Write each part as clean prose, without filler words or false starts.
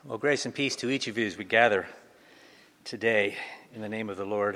Well, grace and peace to each of you as we gather today in the name of the Lord.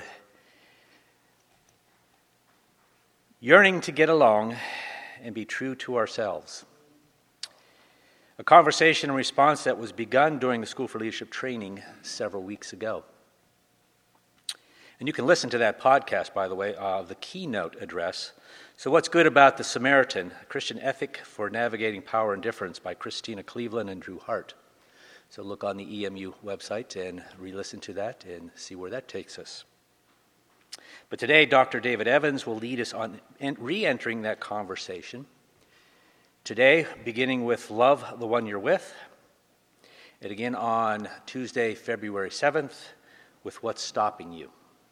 Yearning to get along and be true to ourselves. A conversation and response that was begun during the School for Leadership training several weeks ago. And you can listen to that podcast, by the way, the keynote address. So What's Good About the Samaritan? A Christian Ethic for Navigating Power and Difference by Christina Cleveland and Drew Hart. So look on the EMU website and re-listen to that and see where that takes us. But today, Dr. David Evans will lead us on re-entering that conversation. Today, beginning with Love the One You're With, and again on Tuesday, February 7th, with What's Stopping You.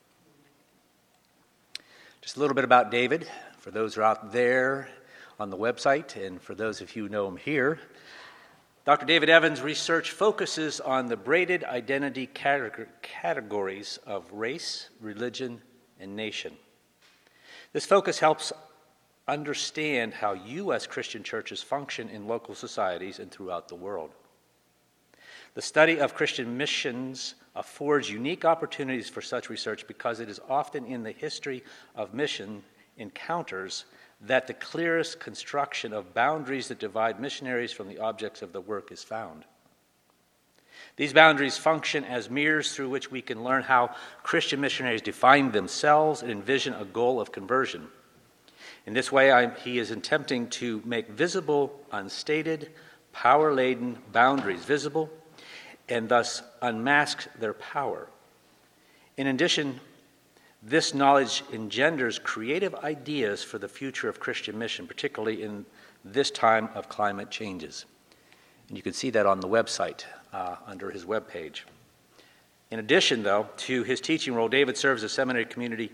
Just a little bit about David, for those who are out there on the website, and for those of you who know him here. Dr. David Evans' research focuses on the braided identity categories of race, religion, and nation. This focus helps understand how U.S. Christian churches function in local societies and throughout the world. The study of Christian missions affords unique opportunities for such research because it is often in the history of mission encounters that the clearest construction of boundaries that divide missionaries from the objects of the work is found. These boundaries function as mirrors through which we can learn how Christian missionaries define themselves and envision a goal of conversion. In this way, he is attempting to make visible, unstated, power-laden boundaries visible, and thus unmask their power. In addition, this knowledge engenders creative ideas for the future of Christian mission, particularly in this time of climate changes. And you can see that on the website under his webpage. In addition, though, to his teaching role, David serves the community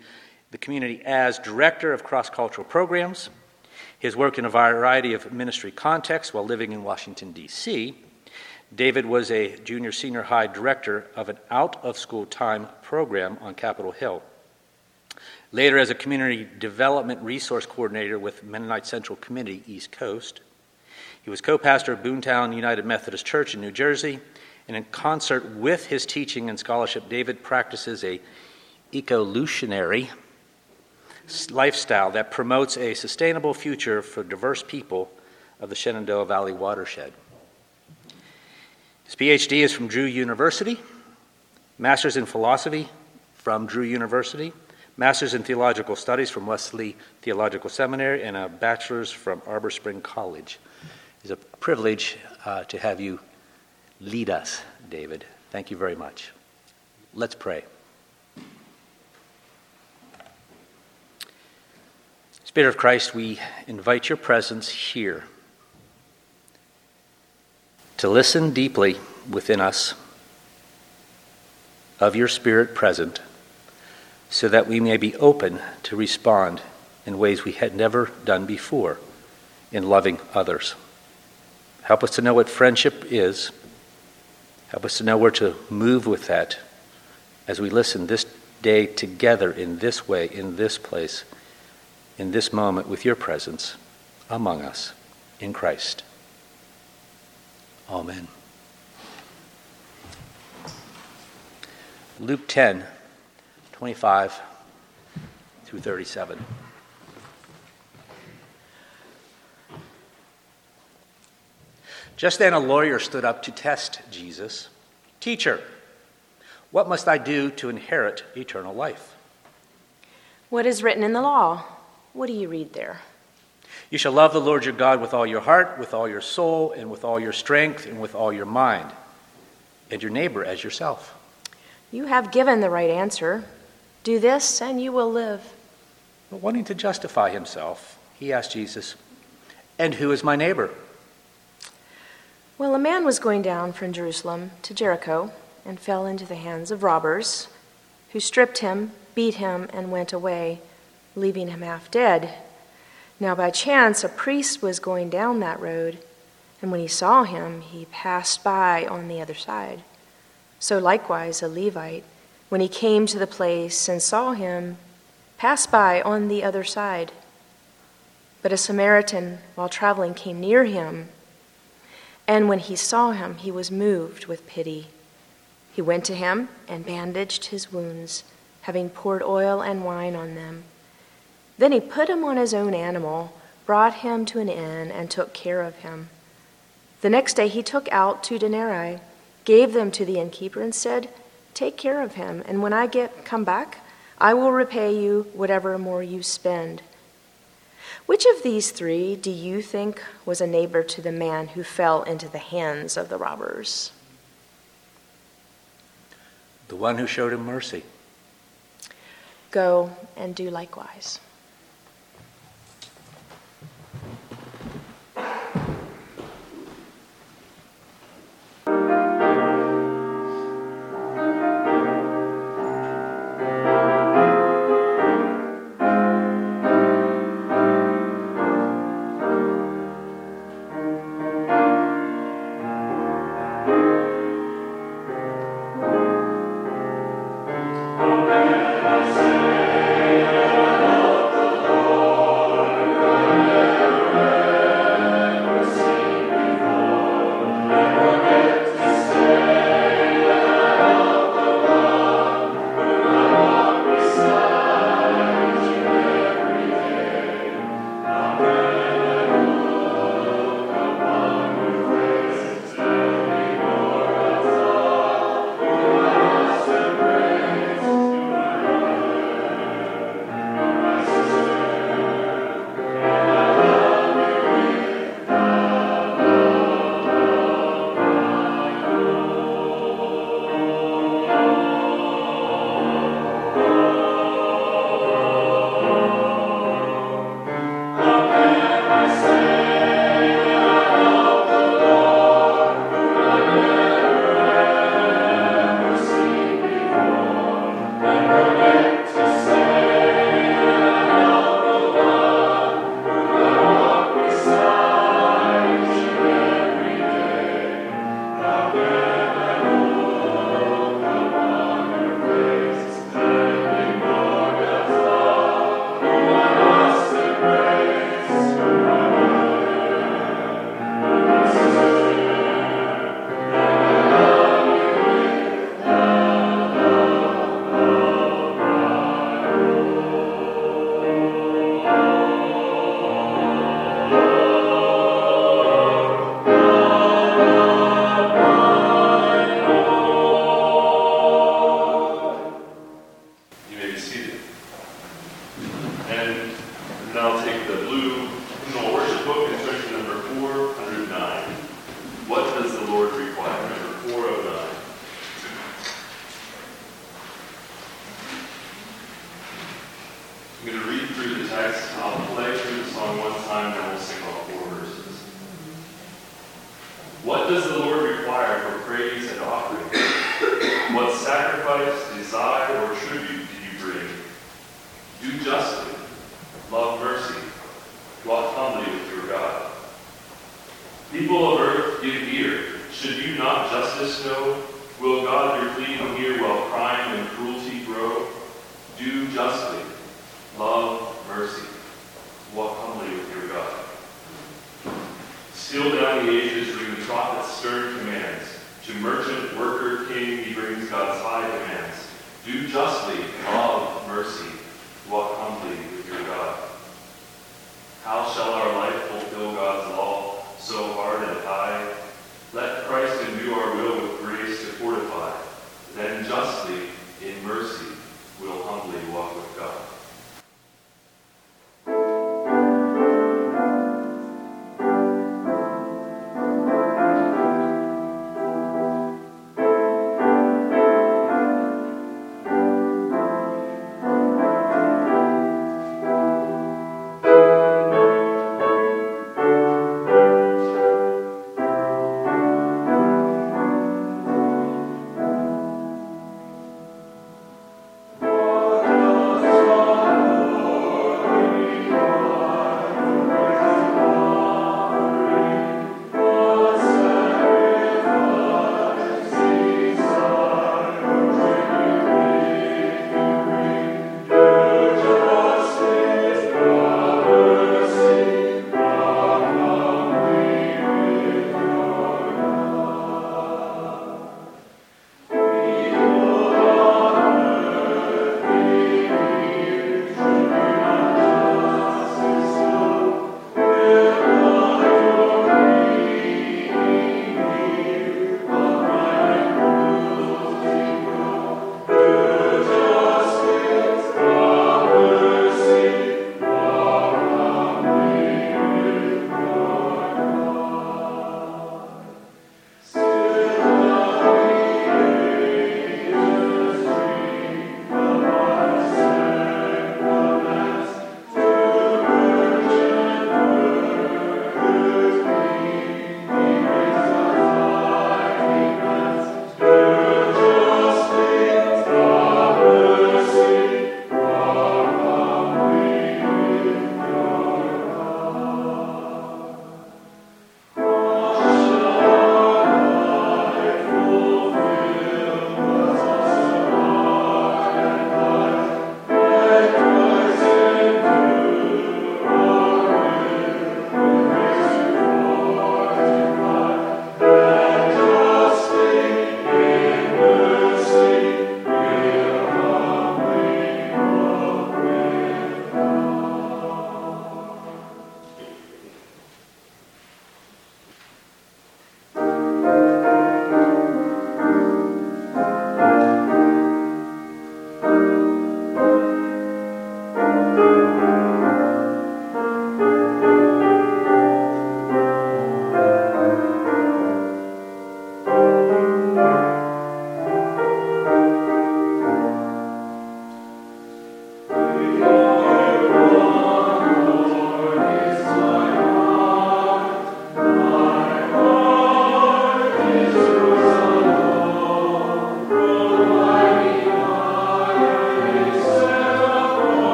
as director of cross-cultural programs. His work in a variety of ministry contexts while living in Washington, D.C. David was a junior senior high director of an out-of-school time program on Capitol Hill. Later, as a community development resource coordinator with Mennonite Central Committee, East Coast. He was co-pastor of Boontown United Methodist Church in New Jersey, and in concert with his teaching and scholarship, David practices a evolutionary lifestyle that promotes a sustainable future for diverse people of the Shenandoah Valley watershed. His PhD is from Drew University, Master's in Philosophy from Drew University, Master's in Theological Studies from Wesley Theological Seminary, and a Bachelor's from Arbor Spring College. It's a privilege to have you lead us, David. Thank you very much. Let's pray. Spirit of Christ, we invite your presence here to listen deeply within us of your Spirit present, so that we may be open to respond in ways we had never done before in loving others. Help us to know what friendship is. Help us to know where to move with that as we listen this day together in this way, in this place, in this moment with your presence among us in Christ. Amen. Luke 10, 25 through 37. Just then a lawyer stood up to test Jesus. Teacher, what must I do to inherit eternal life? What is written in the law? What do you read there? You shall love the Lord your God with all your heart, with all your soul, and with all your strength, and with all your mind, and your neighbor as yourself. You have given the right answer. Do this, and you will live. But wanting to justify himself, he asked Jesus, and who is my neighbor? Well, a man was going down from Jerusalem to Jericho and fell into the hands of robbers, who stripped him, beat him, and went away, leaving him half dead. Now by chance a priest was going down that road, and when he saw him, he passed by on the other side. So likewise a Levite, when he came to the place and saw him, passed by on the other side. But a Samaritan, while traveling, came near him, And when he saw him, he was moved with pity. He went to him and bandaged his wounds, having poured oil and wine on them. Then he put him on his own animal, brought him to an inn, and took care of him. The next day he took out 2 denarii, gave them to the innkeeper, and said, "Take care of him, and when I come back, I will repay you whatever more you spend." Which of these 3 do you think was a neighbor to the man who fell into the hands of the robbers? The one who showed him mercy. Go and do likewise.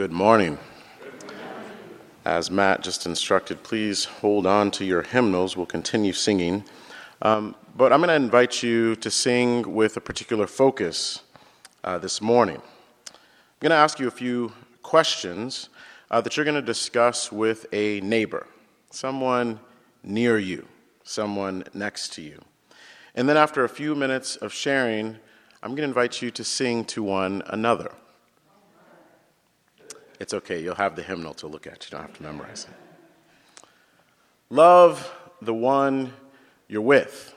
Good morning. As Matt just instructed, please hold on to your hymnals. We'll continue singing. But I'm going to invite you to sing with a particular focus this morning. I'm going to ask you a few questions that you're going to discuss with a neighbor, someone near you, someone next to you. And then after a few minutes of sharing, I'm going to invite you to sing to one another. It's okay, you'll have the hymnal to look at. You don't have to memorize it. Love the one you're with.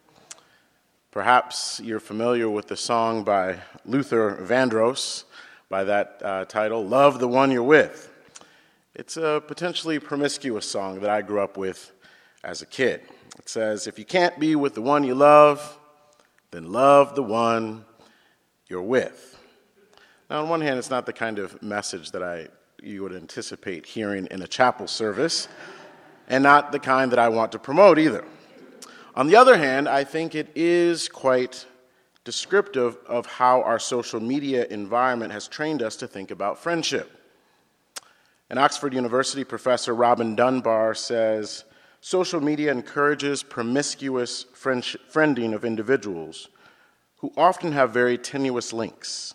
Perhaps you're familiar with the song by Luther Vandross by that title, Love the One You're With. It's a potentially promiscuous song that I grew up with as a kid. It says, if you can't be with the one you love, then love the one you're with. Now, on one hand, it's not the kind of message that you would anticipate hearing in a chapel service, and not the kind that I want to promote either. On the other hand, I think it is quite descriptive of how our social media environment has trained us to think about friendship. An Oxford University professor, Robin Dunbar, says, social media encourages promiscuous friending of individuals who often have very tenuous links.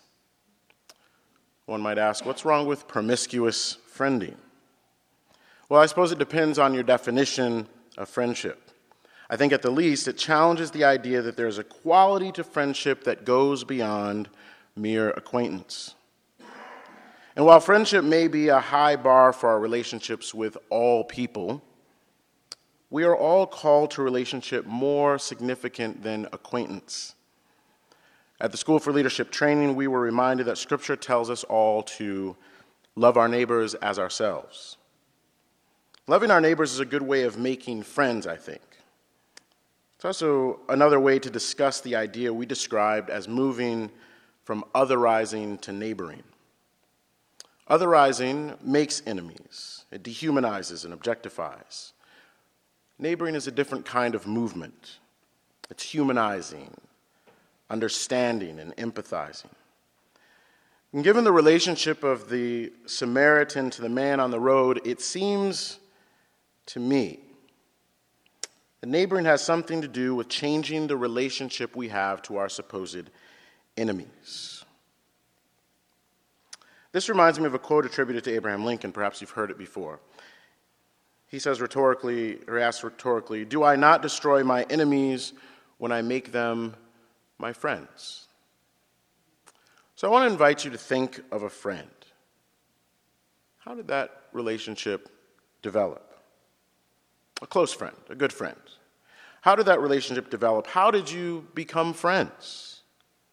One might ask, what's wrong with promiscuous friending? Well, I suppose it depends on your definition of friendship. I think at the least it challenges the idea that there's a quality to friendship that goes beyond mere acquaintance. And while friendship may be a high bar for our relationships with all people, we are all called to a relationship more significant than acquaintance. At the School for Leadership Training, we were reminded that Scripture tells us all to love our neighbors as ourselves. Loving our neighbors is a good way of making friends, I think. It's also another way to discuss the idea we described as moving from otherizing to neighboring. Otherizing makes enemies. It dehumanizes and objectifies. Neighboring is a different kind of movement. It's humanizing, understanding, and empathizing. And given the relationship of the Samaritan to the man on the road, it seems to me that neighboring has something to do with changing the relationship we have to our supposed enemies. This reminds me of a quote attributed to Abraham Lincoln. Perhaps you've heard it before. He says rhetorically, or asks rhetorically, do I not destroy my enemies when I make them my friends? So I want to invite you to think of a friend. How did that relationship develop? A close friend, a good friend. How did that relationship develop? How did you become friends?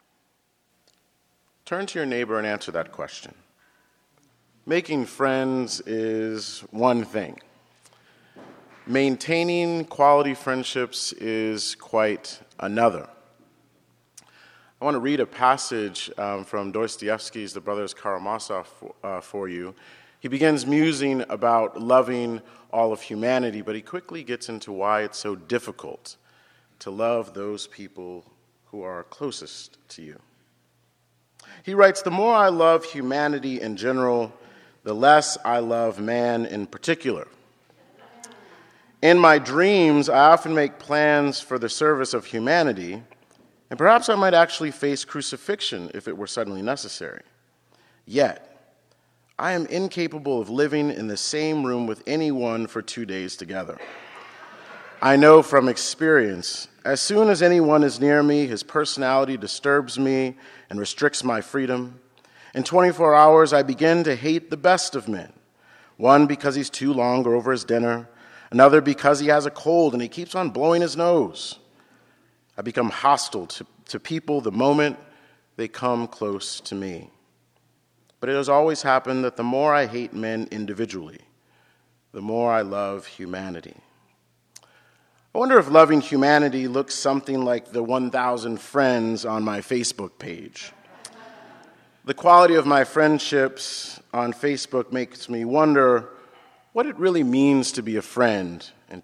Turn to your neighbor and answer that question. Making friends is one thing. Maintaining quality friendships is quite another. I want to read a passage from Dostoevsky's The Brothers Karamazov for you. He begins musing about loving all of humanity, but he quickly gets into why it's so difficult to love those people who are closest to you. He writes, the more I love humanity in general, the less I love man in particular. In my dreams, I often make plans for the service of humanity, and perhaps I might actually face crucifixion if it were suddenly necessary. Yet, I am incapable of living in the same room with anyone for 2 days together. I know from experience, as soon as anyone is near me, his personality disturbs me and restricts my freedom. In 24 hours, I begin to hate the best of men. One because he's too long over his dinner, another because he has a cold and he keeps on blowing his nose. I become hostile to people the moment they come close to me. But it has always happened that the more I hate men individually, the more I love humanity. I wonder if loving humanity looks something like the 1,000 friends on my Facebook page. The quality of my friendships on Facebook makes me wonder what it really means to be a friend in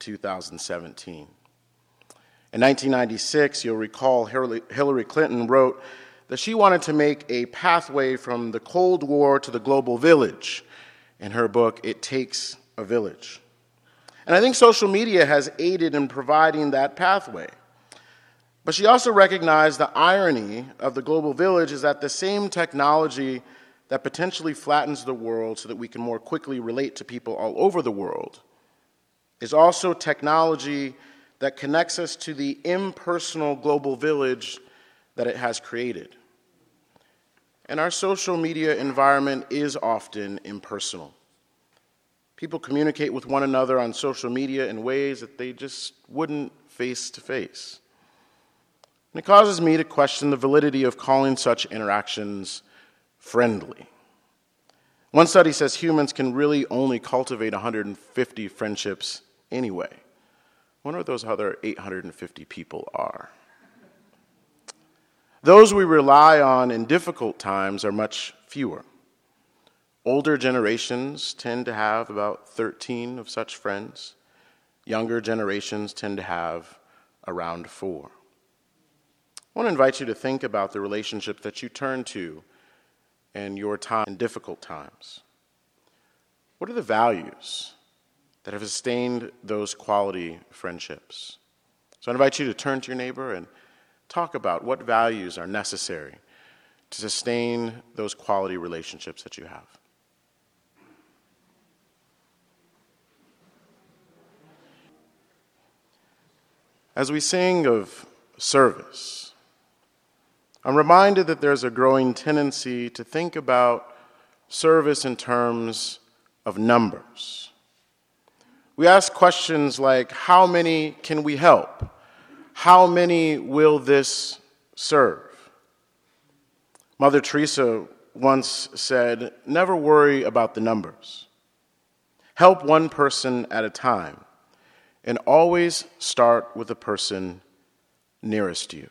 2017. In 1996, you'll recall Hillary Clinton wrote that she wanted to make a pathway from the Cold War to the global village in her book, It Takes a Village. And I think social media has aided in providing that pathway. But she also recognized the irony of the global village is that the same technology that potentially flattens the world so that we can more quickly relate to people all over the world is also technology that connects us to the impersonal global village that it has created. And our social media environment is often impersonal. People communicate with one another on social media in ways that they just wouldn't face to face. And it causes me to question the validity of calling such interactions friendly. One study says humans can really only cultivate 150 friendships anyway. I wonder what those other 850 people are. Those we rely on in difficult times are much fewer. Older generations tend to have about 13 of such friends. Younger generations tend to have around 4. I want to invite you to think about the relationships that you turn to in your time in difficult times. What are the values that have sustained those quality friendships? So I invite you to turn to your neighbor and talk about what values are necessary to sustain those quality relationships that you have. As we sing of service, I'm reminded that there's a growing tendency to think about service in terms of numbers. We ask questions like, how many can we help? How many will this serve? Mother Teresa once said, never worry about the numbers. Help one person at a time, and always start with the person nearest you.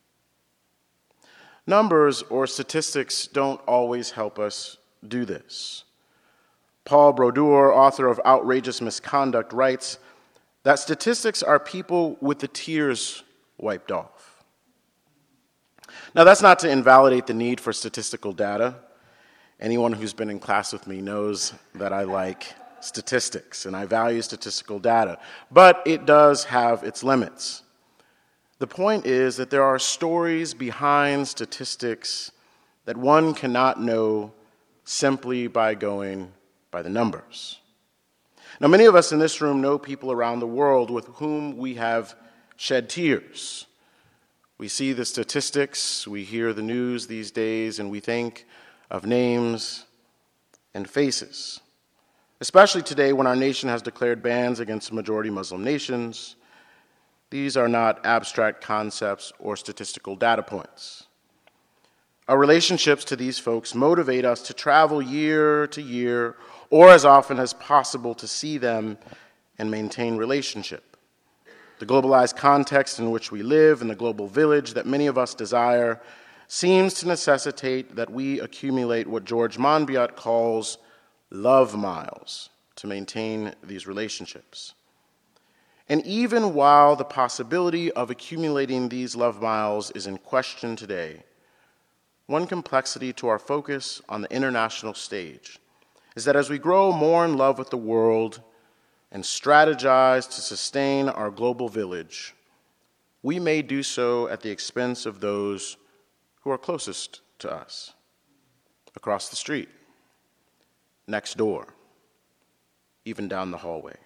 Numbers or statistics don't always help us do this. Paul Brodeur, author of Outrageous Misconduct, writes that statistics are people with the tears wiped off. Now, that's not to invalidate the need for statistical data. Anyone who's been in class with me knows that I like statistics and I value statistical data, but it does have its limits. The point is that there are stories behind statistics that one cannot know simply by going by the numbers. Now, many of us in this room know people around the world with whom we have shed tears. We see the statistics, we hear the news these days, and we think of names and faces. Especially today when our nation has declared bans against majority Muslim nations. These are not abstract concepts or statistical data points. Our relationships to these folks motivate us to travel year to year, or as often as possible to see them and maintain relationship. The globalized context in which we live and the global village that many of us desire seems to necessitate that we accumulate what George Monbiot calls love miles to maintain these relationships. And even while the possibility of accumulating these love miles is in question today, one complexity to our focus on the international stage is that as we grow more in love with the world and strategize to sustain our global village, we may do so at the expense of those who are closest to us, across the street, next door, even down the hallway.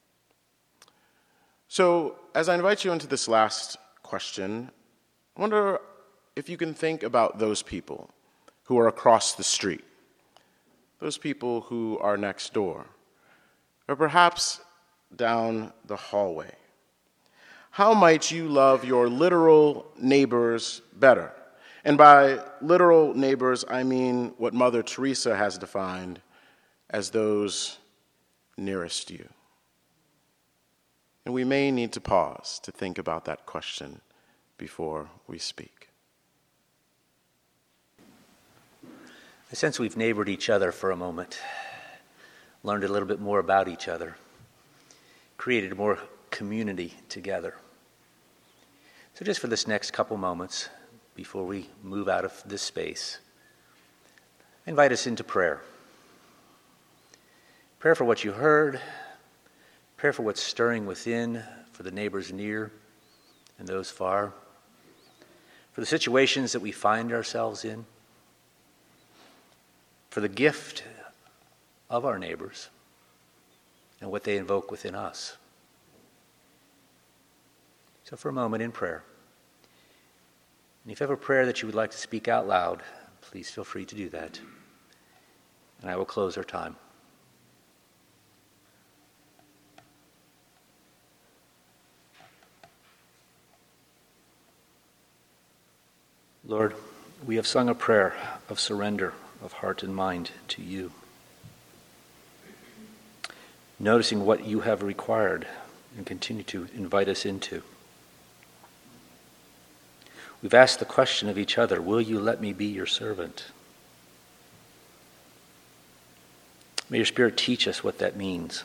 So, as I invite you into this last question, I wonder if you can think about those people who are across the street, those people who are next door, or perhaps down the hallway. How might you love your literal neighbors better? And by literal neighbors, I mean what Mother Teresa has defined as those nearest you. And we may need to pause to think about that question before we speak. I sense we've neighbored each other for a moment, learned a little bit more about each other, created more community together. So just for this next couple moments, before we move out of this space, invite us into prayer. Prayer for what you heard, prayer for what's stirring within, for the neighbors near and those far, for the situations that we find ourselves in, for the gift of our neighbors and what they invoke within us. So for a moment in prayer, and if you have a prayer that you would like to speak out loud, please feel free to do that. And I will close our time. Lord, we have sung a prayer of surrender of heart and mind to you, noticing what you have required and continue to invite us into. We've asked the question of each other, will you let me be your servant? May your Spirit teach us what that means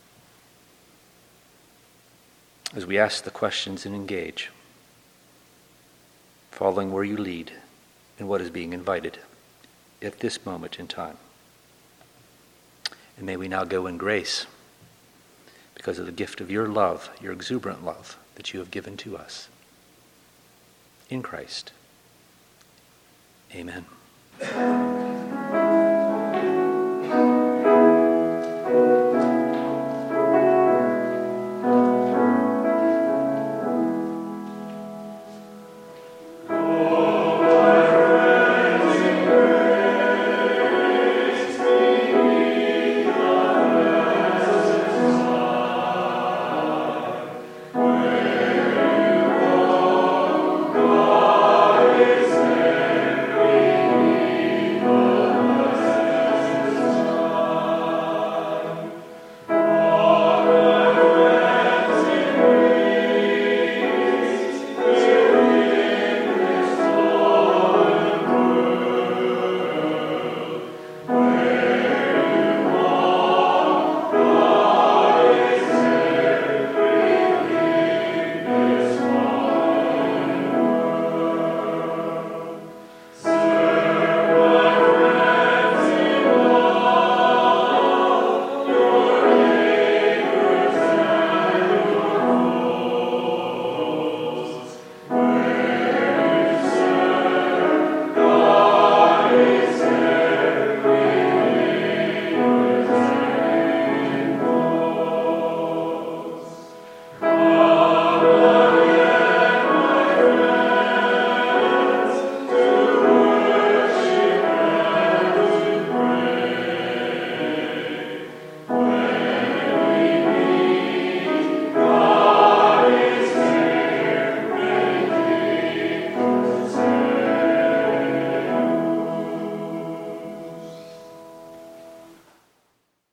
as we ask the questions and engage, following where you lead and what is being invited at this moment in time. And may we now go in grace because of the gift of your love, your exuberant love that you have given to us. In Christ. Amen.